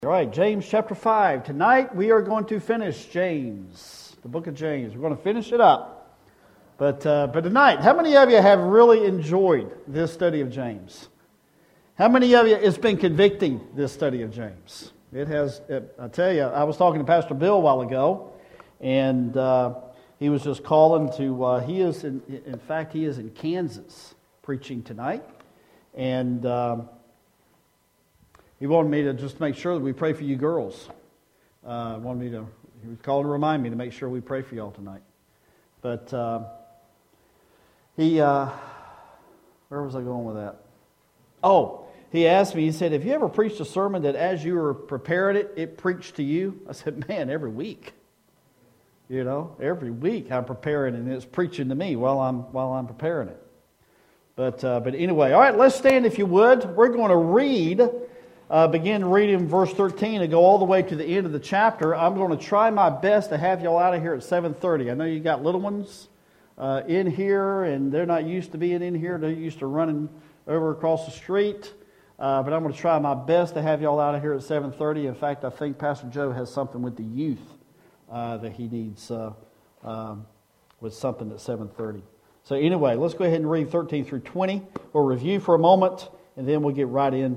All right, James chapter 5. Tonight we are going to finish James, the book of James. We're going to finish it up. But tonight, how many of you have really enjoyed this study of James? How many of you, it's been convicting, this study of James? It has, I tell you, I was talking to Pastor Bill a while ago, and he was just calling to, he is in Kansas preaching tonight, and he wanted me to just make sure that we pray for you girls. He was calling to remind me to make sure we pray for y'all tonight. But where was I going with that? Oh, he asked me, he said, have you ever preached a sermon that as you were preparing it, it preached to you? I said, man, every week. You know, every week I'm preparing and it's preaching to me while I'm preparing it. But anyway, all right, let's stand if you would. We're going to begin reading verse 13 and go all the way to the end of the chapter. I'm going to try my best to have y'all out of here at 7:30. I know you got little ones in here, and they're not used to being in here. They're used to running over across the street. But I'm going to try my best to have y'all out of here at 7:30. In fact, I think Pastor Joe has something with the youth that he needs with something at 7:30. So anyway, let's go ahead and read 13 through 20. We'll review for a moment, and then we'll get right into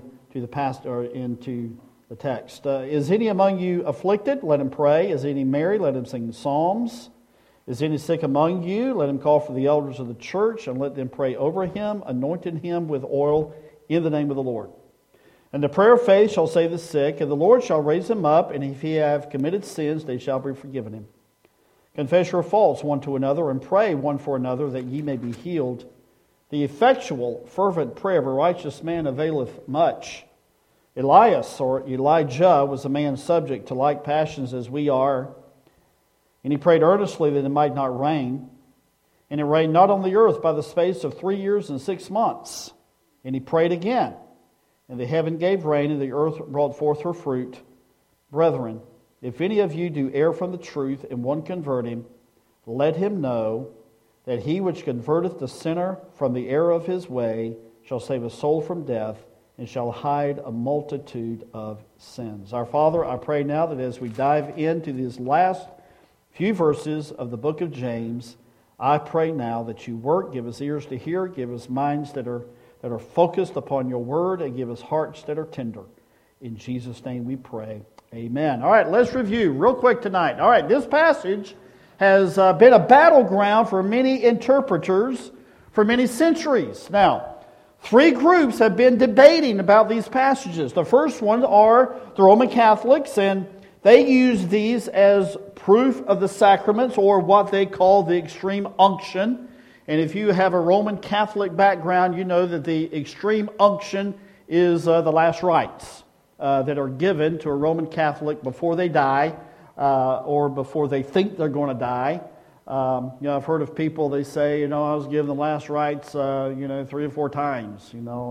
the text. Is any among you afflicted? Let him pray. Is any merry? Let him sing psalms. Is any sick among you? Let him call for the elders of the church, and let them pray over him, anointing him with oil in the name of the Lord. And the prayer of faith shall save the sick, and the Lord shall raise him up, and if he have committed sins, they shall be forgiven him. Confess your faults one to another, and pray one for another, that ye may be healed. The effectual, fervent prayer of a righteous man availeth much. Elias, or Elijah, was a man subject to like passions as we are, and he prayed earnestly that it might not rain. And it rained not on the earth by the space of 3 years and 6 months. And he prayed again, and the heaven gave rain, and the earth brought forth her fruit. Brethren, if any of you do err from the truth, and one convert him, let him know that he which converteth the sinner from the error of his way shall save a soul from death, and shall hide a multitude of sins. Our Father, I pray now that as we dive into these last few verses of the book of James, I pray now that you work, give us ears to hear, give us minds that are focused upon your word, and give us hearts that are tender. In Jesus' name we pray. Amen. All right, let's review real quick tonight. All right, this passage has been a battleground for many interpreters for many centuries. Now, 3 groups have been debating about these passages. The first one are the Roman Catholics, and they use these as proof of the sacraments, or what they call the extreme unction. And if you have a Roman Catholic background, you know that the extreme unction is the last rites that are given to a Roman Catholic before they die, or before they think they're going to die. I've heard of people, they say, I was given the last rites, 3 or 4 times,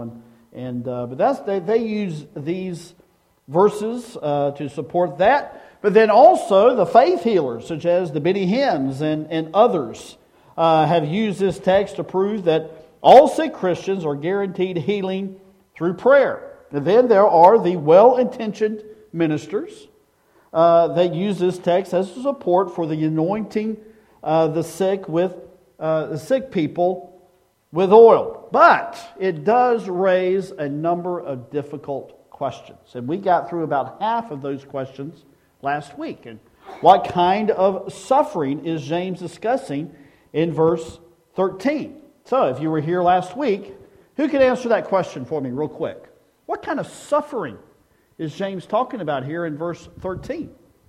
but they use these verses to support that. But then also the faith healers, such as the Benny Hinns and others, have used this text to prove that all sick Christians are guaranteed healing through prayer. And then there are the well-intentioned ministers that use this text as a support for the anointing the sick people with oil. But it does raise a number of difficult questions. And we got through about half of those questions last week. And what kind of suffering is James discussing in verse 13? So if you were here last week, who could answer that question for me real quick? What kind of suffering is James talking about here in verse 13?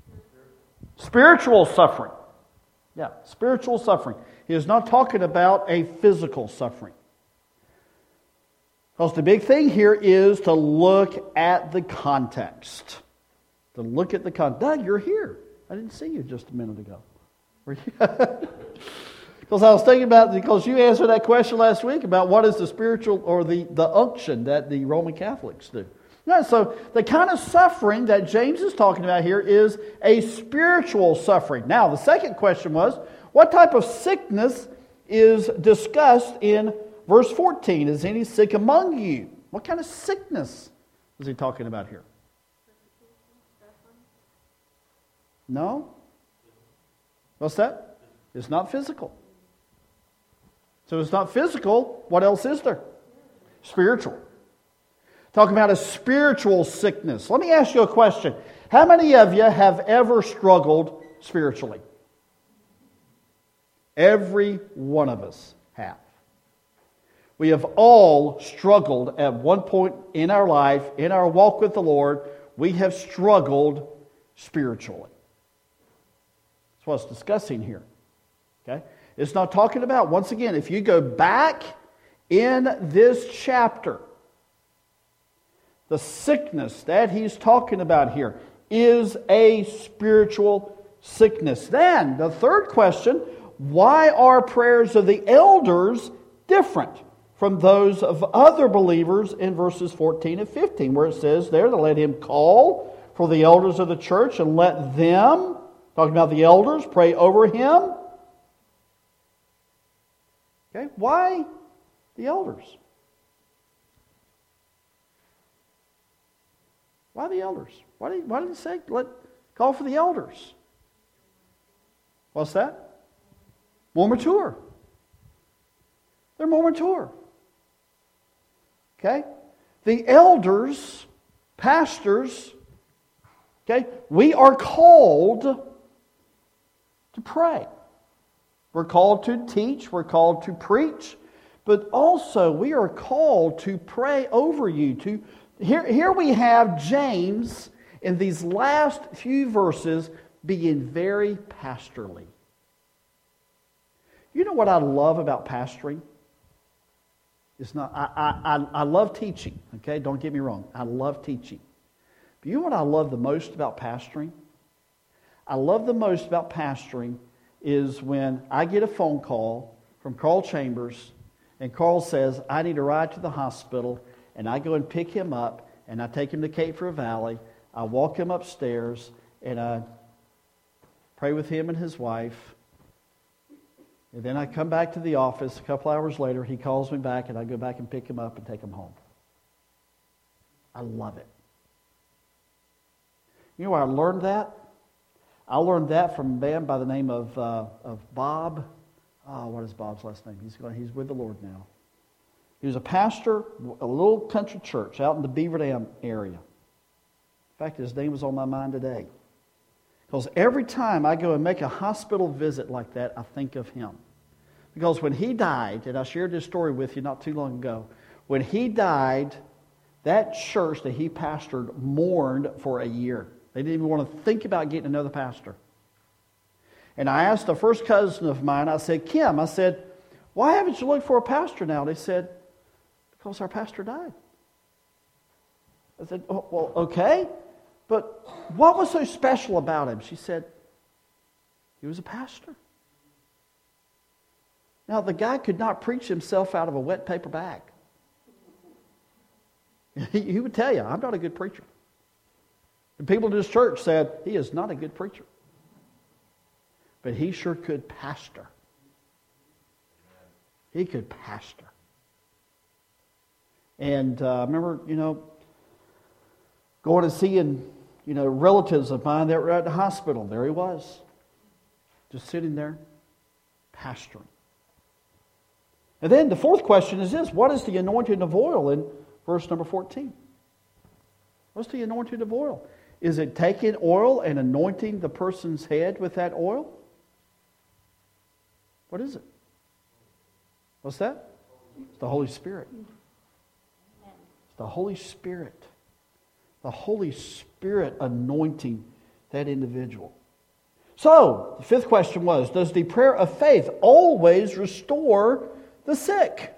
Spiritual suffering. Yeah, spiritual suffering. He is not talking about a physical suffering. Because the big thing here is to look at the context. To look at the context. Doug, you're here. I didn't see you just a minute ago. Were you? Because I was thinking about, because you answered that question last week about what is the spiritual or the unction that the Roman Catholics do. Yeah, so the kind of suffering that James is talking about here is a spiritual suffering. Now, the second question was, what type of sickness is discussed in verse 14? Is any sick among you? What kind of sickness is he talking about here? No. What's that? It's not physical. So it's not physical. What else is there? Spiritual. Talking about a spiritual sickness. Let me ask you a question. How many of you have ever struggled spiritually? Every one of us have. We have all struggled at one point in our life, in our walk with the Lord. We have struggled spiritually. That's what it's discussing here. Okay? It's not talking about, once again, if you go back in this chapter, the sickness that he's talking about here is a spiritual sickness. Then, the third question, why are prayers of the elders different from those of other believers in verses 14 and 15, where it says there to let him call for the elders of the church and let them, talking about the elders, pray over him. Okay, why the elders? Why the elders? Why did he say call for the elders? What's that? More mature. They're more mature. Okay? The elders, pastors, okay, we are called to pray. We're called to teach, we're called to preach, but also we are called to pray over you. Here we have James in these last few verses being very pastorly. You know what I love about pastoring? It's not. I love teaching. Okay, don't get me wrong. I love teaching. But you know what I love the most about pastoring? I love the most about pastoring is when I get a phone call from Carl Chambers, and Carl says, I need a ride to the hospital, and I go and pick him up, and I take him to Cape Fear Valley. I walk him upstairs, and I pray with him and his wife. And then I come back to the office. A couple hours later, he calls me back, and I go back and pick him up and take him home. I love it. You know where I learned that? I learned that from a man by the name of Bob. Oh, what is Bob's last name? He's with the Lord now. He was a pastor, a little country church out in the Beaver Dam area. In fact, his name was on my mind today. Because every time I go and make a hospital visit like that, I think of him. Because when he died, and I shared this story with you not too long ago, when he died, that church that he pastored mourned for a year. They didn't even want to think about getting another pastor. And I asked a first cousin of mine, I said, Kim, I said, why haven't you looked for a pastor now? They said, because our pastor died. I said, oh, well, okay. But what was so special about him? She said, he was a pastor. Now, the guy could not preach himself out of a wet paper bag. He would tell you, I'm not a good preacher. The people in his church said, he is not a good preacher. But he sure could pastor. He could pastor. And I remember, going and seeing, relatives of mine that were at the hospital. There he was, just sitting there, pastoring. And then the fourth question is this: what is the anointing of oil in verse number 14? What's the anointing of oil? Is it taking oil and anointing the person's head with that oil? What is it? What's that? It's the Holy Spirit. It's the Holy Spirit. The Holy Spirit anointing that individual. So, the fifth question was, does the prayer of faith always restore the sick?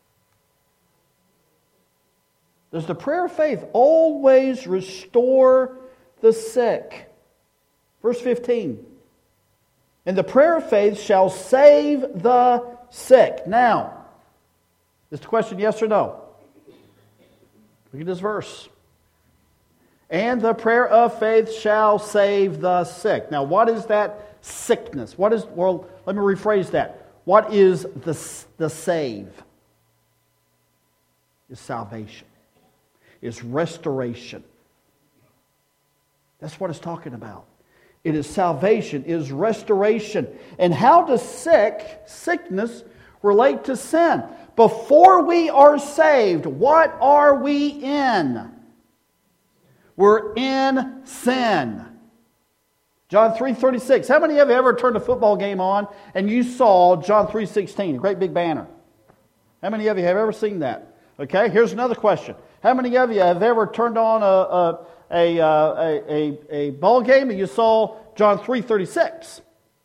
Does the prayer of faith always restore the sick? Verse 15. And the prayer of faith shall save the sick. Now, is the question yes or no? Look at this verse. And the prayer of faith shall save the sick. Now, what is that sickness? Let me rephrase that. What is the save? Is salvation. Is restoration. That's what it's talking about. It is salvation. It is restoration. And how does sickness relate to sin? Before we are saved, what are we in? We're in sin. John 3:36. How many of you ever turned a football game on and you saw John 3:16, a great big banner? How many of you have ever seen that? Okay, here's another question. How many of you have ever turned on a ball game and you saw John 3:36?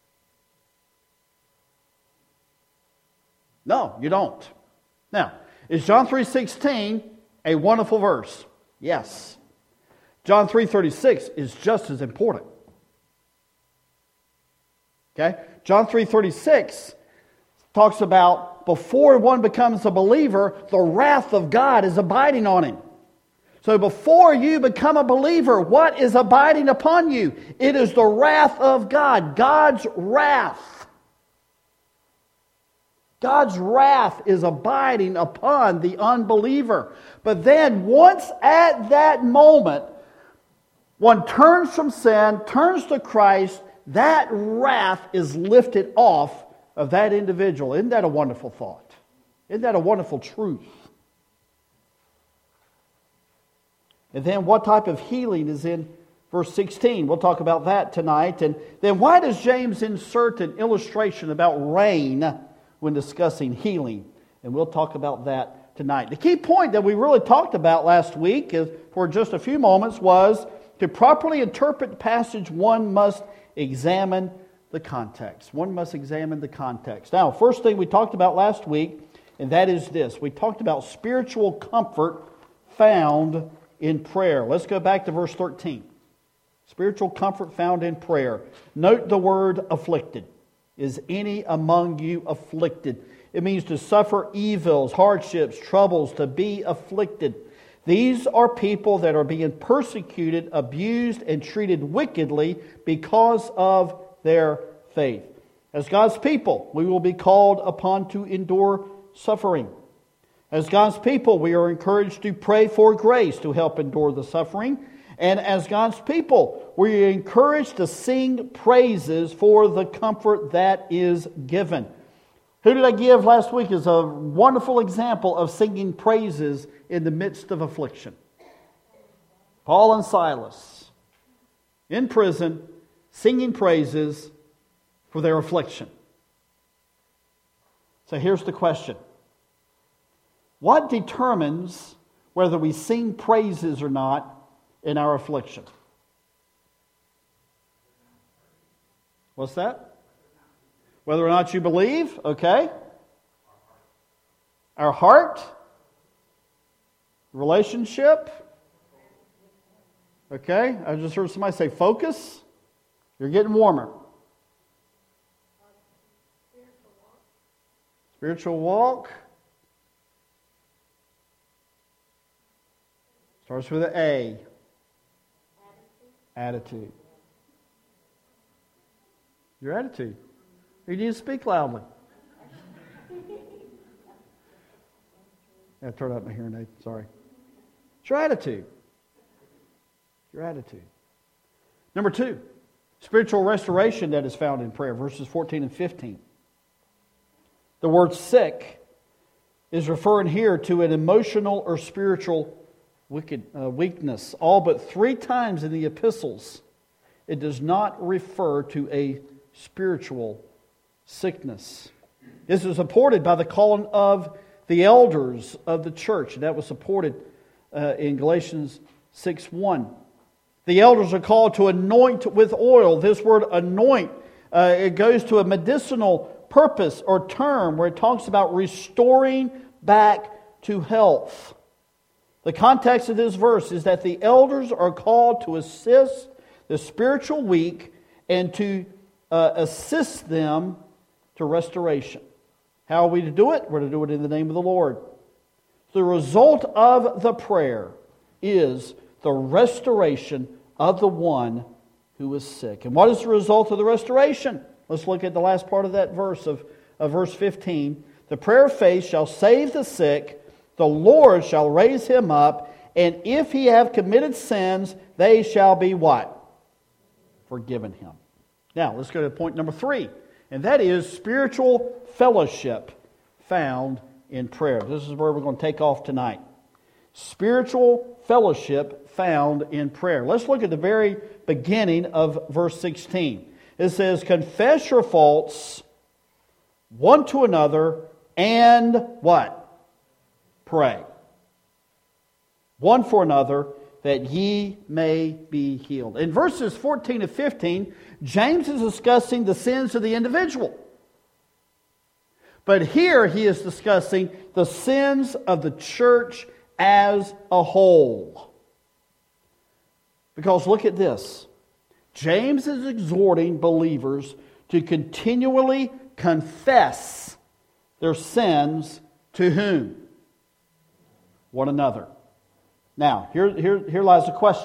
No, you don't. Now, is John 3:16 a wonderful verse? Yes. John 3:36 is just as important. Okay? John 3:36 talks about before one becomes a believer, the wrath of God is abiding on him. So before you become a believer, what is abiding upon you? It is the wrath of God, God's wrath. God's wrath is abiding upon the unbeliever. But then once at that moment, one turns from sin, turns to Christ, that wrath is lifted off of that individual. Isn't that a wonderful thought? Isn't that a wonderful truth? And then what type of healing is in verse 16? We'll talk about that tonight. And then why does James insert an illustration about rain when discussing healing? And we'll talk about that tonight. The key point that we really talked about last week for just a few moments was to properly interpret the passage, one must examine the context. One must examine the context. Now, first thing we talked about last week, and that is this. We talked about spiritual comfort found in prayer. Let's go back to verse 13. Spiritual comfort found in prayer. Note the word afflicted. Is any among you afflicted? It means to suffer evils, hardships, troubles, to be afflicted. These are people that are being persecuted, abused, and treated wickedly because of their faith. As God's people, we will be called upon to endure suffering. As God's people, we are encouraged to pray for grace to help endure the suffering. And as God's people, we are encouraged to sing praises for the comfort that is given. Who did I give last week as a wonderful example of singing praises in the midst of affliction? Paul and Silas, in prison, singing praises for their affliction. So here's the question. What determines whether we sing praises or not in our affliction? What's that? Whether or not you believe, okay. Our heart, relationship, okay. I just heard somebody say focus. You're getting warmer. Spiritual walk. Starts with an A. Attitude. Your attitude. You need to speak loudly. I turned up my hearing aid. Sorry. It's your attitude. Your attitude. Number 2, spiritual restoration that is found in prayer, verses 14 and 15. The word sick is referring here to an emotional or spiritual weakness. All but 3 times in the epistles, it does not refer to a spiritual sickness. This is supported by the calling of the elders of the church. That was supported in Galatians 6:1. The elders are called to anoint with oil. This word anoint, it goes to a medicinal purpose or term where it talks about restoring back to health. The context of this verse is that the elders are called to assist the spiritual weak and to assist them to restoration. How are we to do it? We're to do it in the name of the Lord. The result of the prayer is the restoration of the one who is sick. And what is the result of the restoration? Let's look at the last part of that verse of verse 15. The prayer of faith shall save the sick, the Lord shall raise him up, and if he have committed sins, they shall be what? forgiven him. Now, let's go to point number 3, and that is spiritual fellowship found in prayer. This is where we're going to take off tonight. Spiritual fellowship found in prayer. Let's look at the very beginning of verse 16. It says, confess your faults one to another and what? Pray. One for another, that ye may be healed. In verses 14 to 15, James is discussing the sins of the individual. But here he is discussing the sins of the church as a whole. Because look at this. James is exhorting believers to continually confess their sins to whom? One another. Now, here lies the question.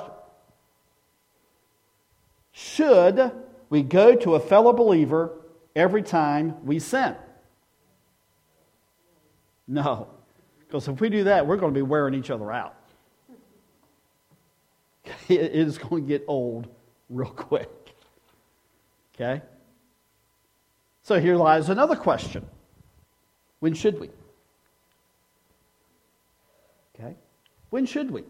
Should we go to a fellow believer every time we sin? No. Because if we do that, we're going to be wearing each other out. It is going to get old real quick. Okay? So here lies another question. When should we? Okay? When should we?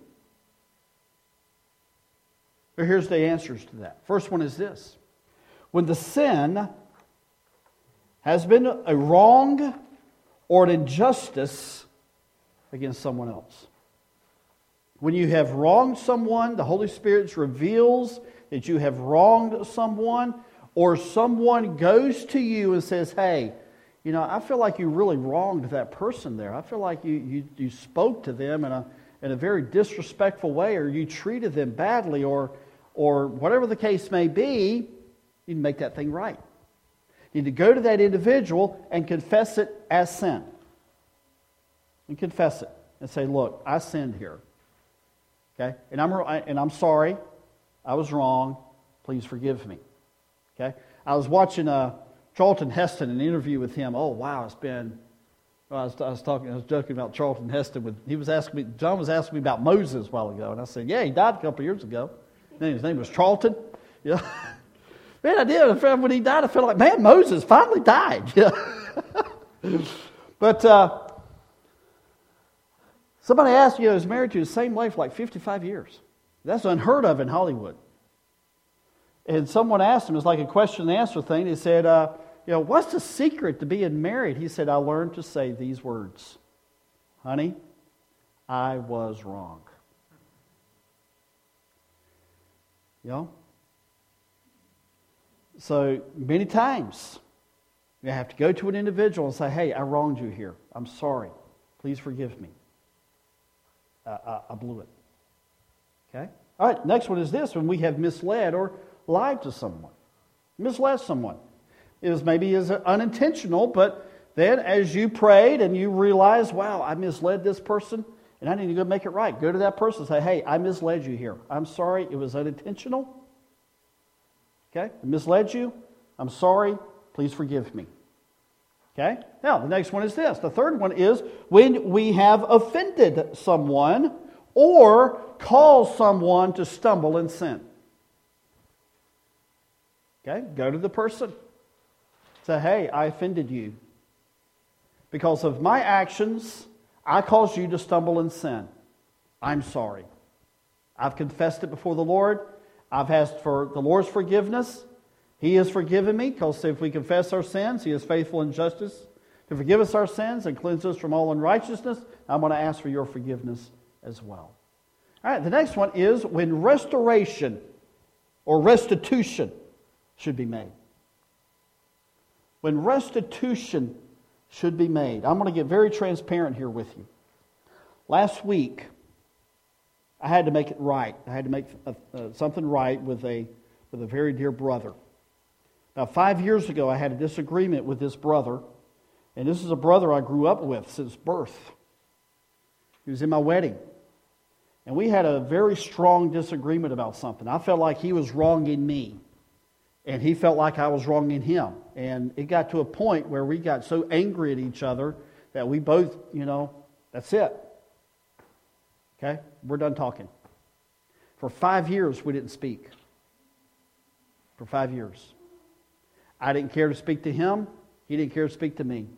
Well, here's the answers to that. First one is this. When the sin has been a wrong or an injustice against someone else. When you have wronged someone, the Holy Spirit reveals that you have wronged someone, or someone goes to you and says, hey, you know, I feel like you really wronged that person there. I feel like you spoke to them in a very disrespectful way, or you treated them badly, or whatever the case may be. You need to make that thing right. You need to go to that individual and confess it as sin. And confess it and say, look, I sinned here. Okay? And I'm sorry. I was wrong. Please forgive me. Okay? I was watching Charlton Heston, an interview with him. Oh, wow, it's been... Well, I was joking about Charlton Heston. John was asking me about Moses a while ago. And I said, yeah, he died a couple of years ago. And his name was Charlton. Yeah. Man, I did. When he died, I felt like, man, Moses finally died. Yeah. But somebody asked, he was married to the same wife for like 55 years. That's unheard of in Hollywood. And someone asked him, it's like a question and answer thing. He said, what's the secret to being married? He said, I learned to say these words. Honey, I was wrong. You know? So many times you have to go to an individual and say, hey, I wronged you here. I'm sorry. Please forgive me. I blew it. Okay? All right, next one is this. When we have misled or lied to someone. Misled someone. It was maybe as unintentional, but then as you prayed and you realized, wow, I misled this person and I need to go make it right. Go to that person and say, hey, I misled you here. I'm sorry, it was unintentional. Okay? I misled you. I'm sorry. Please forgive me. Okay? Now, the next one is this. The third one is when we have offended someone or caused someone to stumble in sin. Okay? Go to the person. Say, hey, I offended you. Because of my actions, I caused you to stumble in sin. I'm sorry. I've confessed it before the Lord. I've asked for the Lord's forgiveness. He has forgiven me, because if we confess our sins, He is faithful and justice to forgive us our sins and cleanse us from all unrighteousness. I'm going to ask for your forgiveness as well. All right, the next one is when restoration or restitution should be made. When restitution should be made. I'm going to get very transparent here with you. Last week, I had to make it right. I had to make something right with a very dear brother. About 5 years ago, I had a disagreement with this brother. And this is a brother I grew up with since birth. He was in my wedding. And we had a very strong disagreement about something. I felt like he was wronging me. And he felt like I was wronging him. And it got to a point where we got so angry at each other that we both, that's it. Okay? We're done talking. For 5 years, we didn't speak. for 5 years. I didn't care to speak to him. He didn't care to speak to me.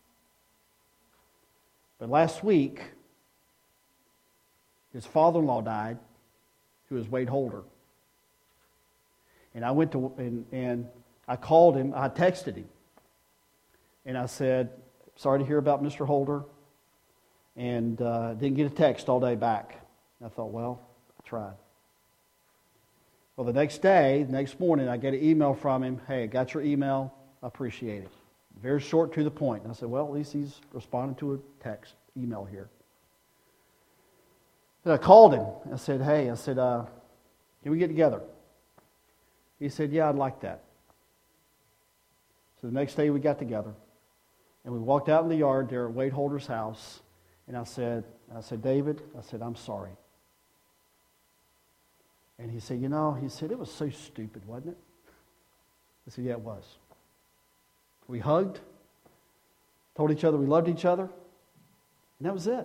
But last week, his father-in-law died, who was Wade Holder. And I went to, and I called him, I texted him. And I said, sorry to hear about Mr. Holder. And didn't get a text all day back. And I thought, well, I tried. Well, the next morning, I get an email from him. Hey, I got your email. I appreciate it. Very short, to the point. And I said, well, at least he's responding to a text, email here. And I called him. I said, hey, can we get together? He said, yeah, I'd like that. So the next day we got together. And we walked out in the yard there at Wade Holder's house. And I said, David, I'm sorry. And he said, it was so stupid, wasn't it? I said, yeah, it was. We hugged, told each other we loved each other, and that was it.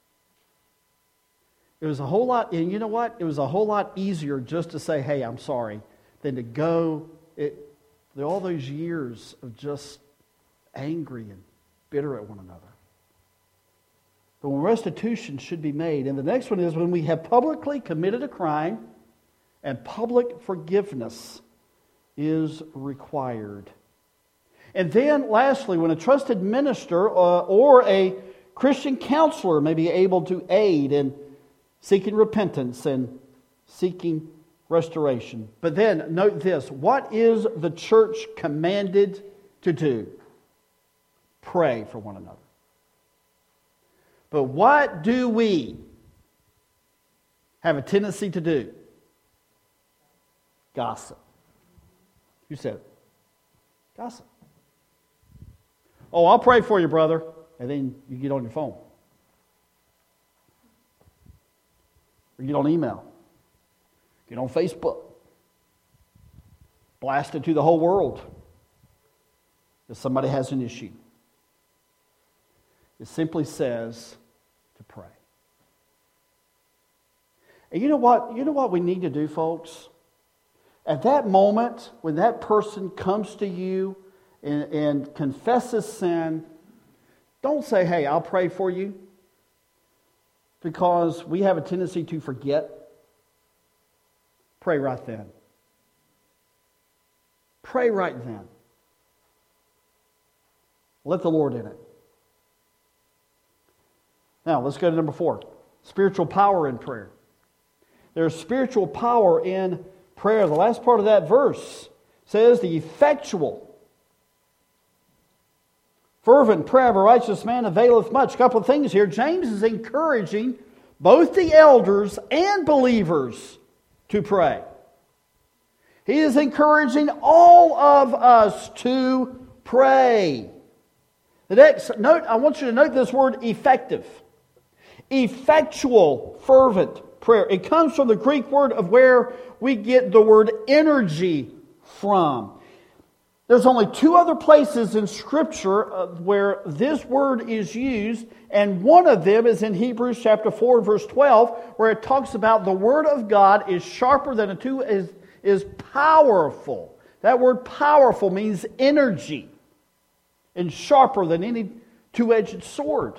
It was a whole lot, and you know what? It was a whole lot easier just to say, hey, I'm sorry, than to go all those years of just angry and bitter at one another. But when restitution should be made, and the next one is when we have publicly committed a crime and public forgiveness is required. And then, lastly, when a trusted minister or a Christian counselor may be able to aid in seeking repentance and seeking restoration. But then, note this. What is the church commanded to do? Pray for one another. But what do we have a tendency to do? Gossip. Who said it? Gossip. Oh, I'll pray for you, brother. And then you get on your phone. Or get on email. Get on Facebook. Blast it to the whole world. If somebody has an issue. It simply says to pray. And you know what we need to do, folks? At that moment, when that person comes to you and confesses sin, don't say, hey, I'll pray for you. Because we have a tendency to forget. Pray right then. Pray right then. Let the Lord in it. Now, let's go to number 4. Spiritual power in prayer. There's spiritual power in prayer. The last part of that verse says the effectual, fervent prayer of a righteous man availeth much. A couple of things here. James is encouraging both the elders and believers to pray. He is encouraging all of us to pray. The next note, I want you to note this word effective. Effectual, fervent prayer. It comes from the Greek word of where we get the word energy from. There's only 2 other places in Scripture where this word is used, and one of them is in Hebrews chapter 4, verse 12, where it talks about the Word of God is sharper than is powerful. That word powerful means energy, and sharper than any two-edged sword.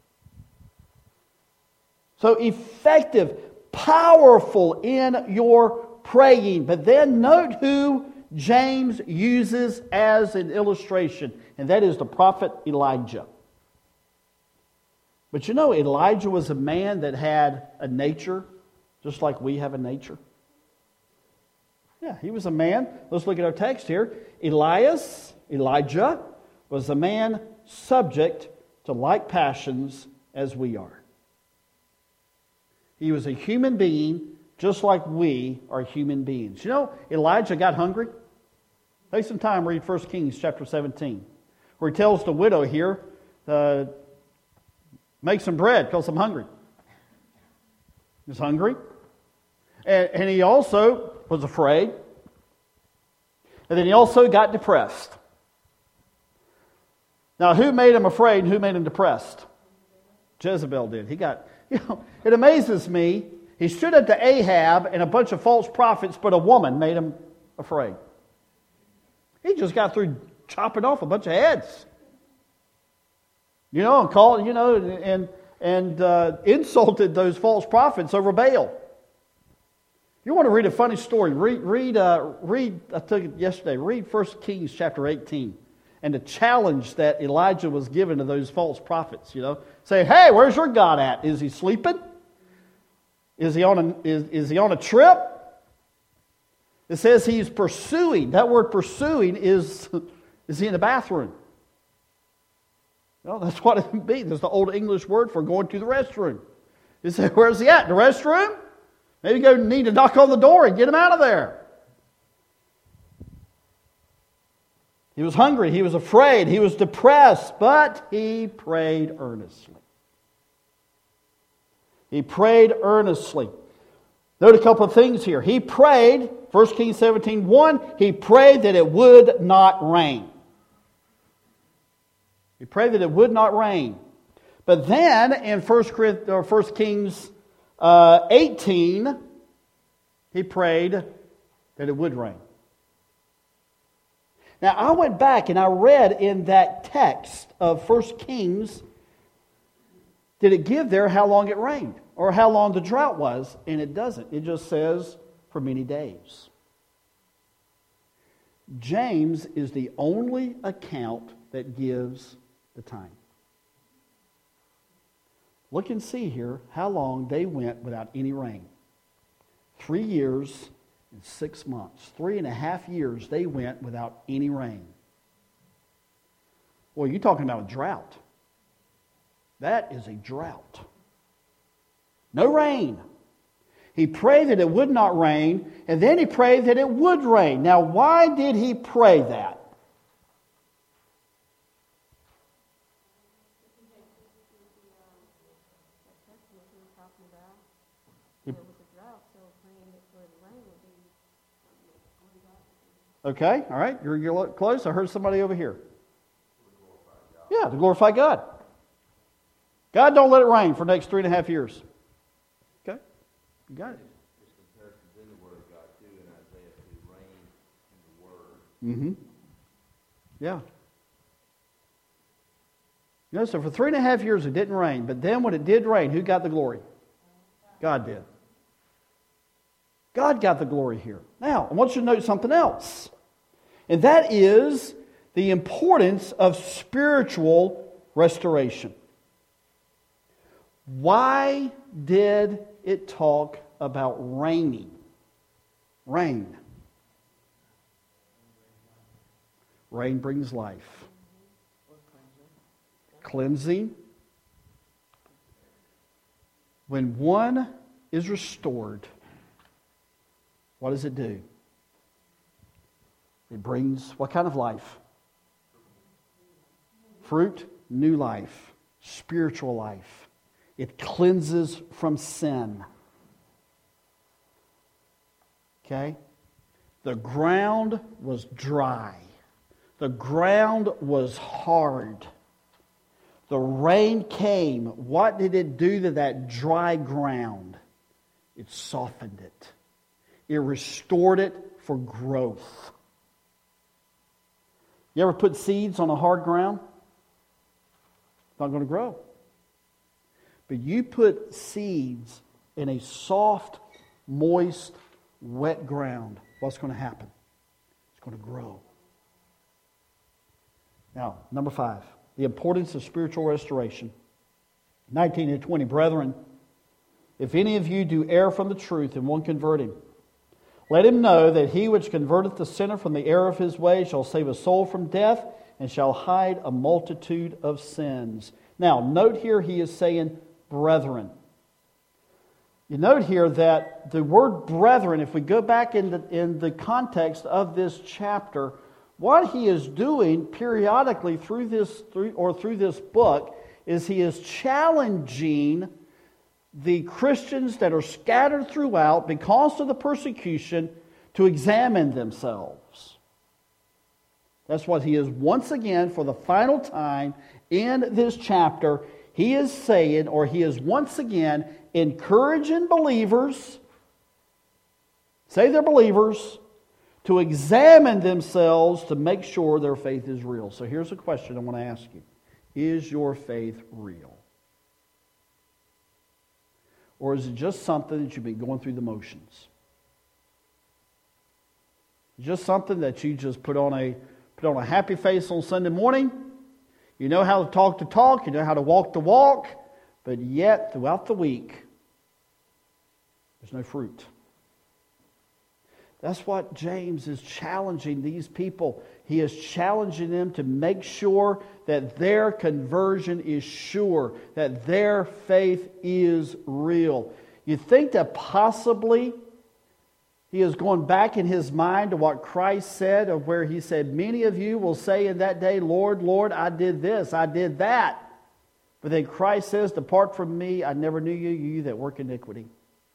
So effective, powerful in your praying. But then note who James uses as an illustration, and that is the prophet Elijah. But you know, Elijah was a man that had a nature, just like we have a nature. Yeah, he was a man. Let's look at our text here. Elijah, was a man subject to like passions as we are. He was a human being, just like we are human beings. You know, Elijah got hungry. Take some time, read 1 Kings chapter 17, where he tells the widow here, make some bread because I'm hungry. He was hungry. And he also was afraid. And then he also got depressed. Now, who made him afraid and who made him depressed? Jezebel did. It amazes me. He stood up to Ahab and a bunch of false prophets, but a woman made him afraid. He just got through chopping off a bunch of heads. And called, and insulted those false prophets over Baal. You want to read a funny story? Read. I took it yesterday. Read 1 Kings chapter 18, and the challenge that Elijah was given to those false prophets. Say, hey, where's your God at? Is he sleeping? Is he on a trip? It says he's pursuing. That word pursuing is he in the bathroom? Well, that's what it means. That's the old English word for going to the restroom. You say, where's he at? The restroom? Maybe need to knock on the door and get him out of there. He was hungry. He was afraid. He was depressed. But he prayed earnestly. He prayed earnestly. Note a couple of things here. He prayed, 1 Kings 17:1, he prayed that it would not rain. He prayed that it would not rain. But then in 1 Kings 18, he prayed that it would rain. Now I went back and I read in that text of 1 Kings, did it give there how long it rained? Or how long the drought was? And it doesn't. It just says for many days. James is the only account that gives the time. Look and see here how long they went without any rain. 3 years and 6 months. 3.5 years they went without any rain. Well, you're talking about a drought. That is a drought. No rain. He prayed that it would not rain, and then he prayed that it would rain. Now, why did he pray that? Okay, all right, you're close. I heard somebody over here. Yeah, to glorify God. God, don't let it rain for the next 3.5 years. Okay, you got it. There's comparisons in the Word of God too in Isaiah to rain in the Word. Yeah. So for 3.5 years it didn't rain, but then when it did rain, who got the glory? God did. God got the glory here. Now, I want you to note something else. And that is the importance of spiritual restoration. Why did it talk about raining? Rain. Rain brings life. Cleansing. When one is restored, what does it do? It brings what kind of life? Fruit, new life, spiritual life. It cleanses from sin. Okay? The ground was dry. The ground was hard. The rain came. What did it do to that dry ground? It softened it. It restored it for growth. You ever put seeds on a hard ground? It's not going to grow. But you put seeds in a soft, moist, wet ground, what's going to happen? It's going to grow. Now, number 5, the importance of spiritual restoration. 19 and 20, brethren, if any of you do err from the truth and won't convert him, let him know that he which converteth the sinner from the error of his way shall save a soul from death and shall hide a multitude of sins. Now, note here he is saying brethren. You note here that the word brethren, if we go back in the context of this chapter, what he is doing periodically through this book is he is challenging the Christians that are scattered throughout because of the persecution to examine themselves. That's what he is once again, for the final time in this chapter, he is saying, or he is once again encouraging believers, say they're believers, to examine themselves to make sure their faith is real. So here's a question I want to ask you. Is your faith real? Or is it just something that you've been going through the motions? Just something that you just put on a happy face on Sunday morning. You know how to talk the talk, you know how to walk the walk, but yet throughout the week, there's no fruit. That's what James is challenging these people. He is challenging them to make sure that their conversion is sure, that their faith is real. You think that possibly he is going back in his mind to what Christ said, of where he said, many of you will say in that day, Lord, Lord, I did this, I did that. But then Christ says, depart from me, I never knew you, you that work iniquity.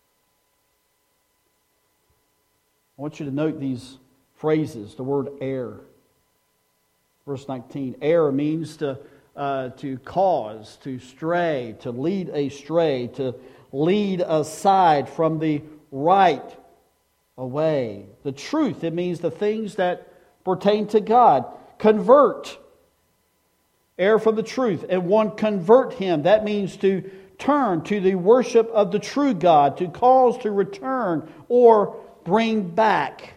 I want you to note these phrases, the word err. Verse 19, err means to cause, to stray, to lead astray, to lead aside from the right away. The truth, it means the things that pertain to God. Convert. Err from the truth. And one convert him. That means to turn to the worship of the true God, to cause to return or bring back.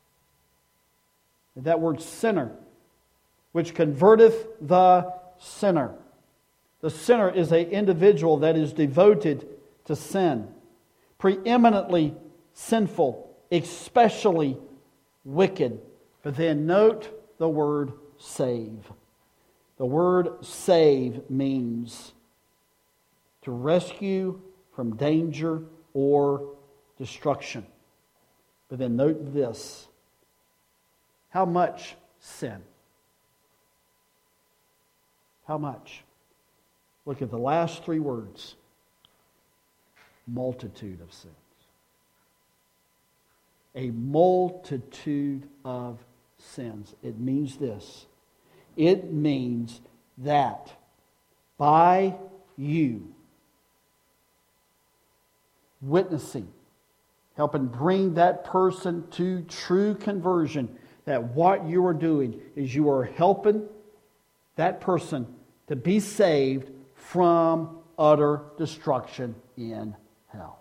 That word sinner, which converteth the sinner. The sinner is an individual that is devoted to sin, preeminently sinful, especially wicked. But then note the word save. The word save means to rescue from danger or destruction. But then note this. How much sin? How much? Look at the last three words. Multitude of sins. A multitude of sins. It means this. It means that by you witnessing, helping bring that person to true conversion, that what you are doing is you are helping that person to be saved from utter destruction in hell.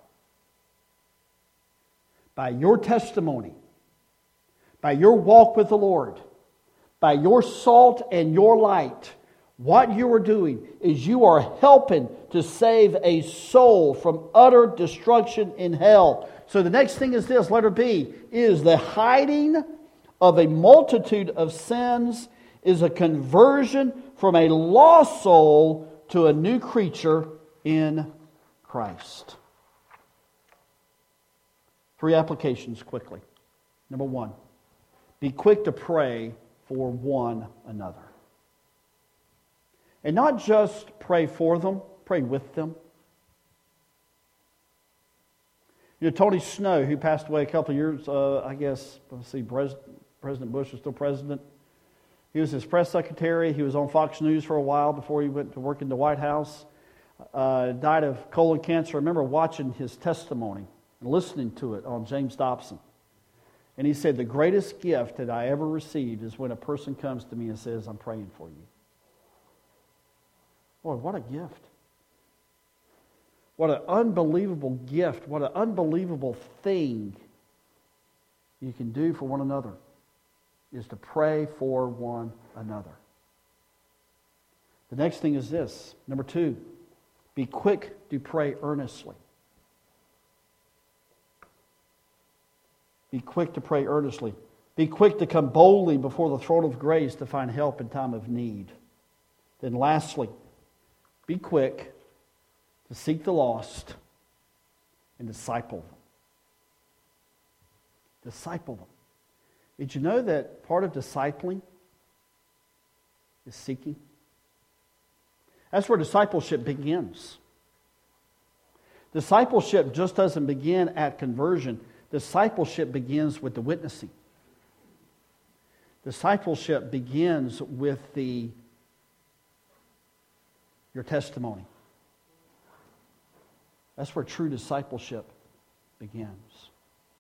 By your testimony, by your walk with the Lord, by your salt and your light, what you are doing is you are helping to save a soul from utter destruction in hell. So the next thing is this, letter B, is the hiding of a multitude of sins is a conversion from a lost soul to a new creature in Christ. Three applications quickly. Number one, be quick to pray for one another. And not just pray for them, pray with them. You know, Tony Snow, who passed away a couple of years, President Bush was still president. He was his press secretary. He was on Fox News for a while before he went to work in the White House. Died of colon cancer. I remember watching his testimony and listening to it on James Dobson. And he said, the greatest gift that I ever received is when a person comes to me and says, I'm praying for you. Boy, what a gift. What an unbelievable gift. What an unbelievable thing you can do for one another is to pray for one another. The next thing is this. Number two, be quick to pray earnestly. Be quick to pray earnestly. Be quick to come boldly before the throne of grace to find help in time of need. Then lastly, be quick to seek the lost and disciple them. Disciple them. Did you know that part of discipling is seeking? That's where discipleship begins. Discipleship just doesn't begin at conversion. Discipleship begins with the witnessing. Discipleship begins with your testimony. That's where true discipleship begins.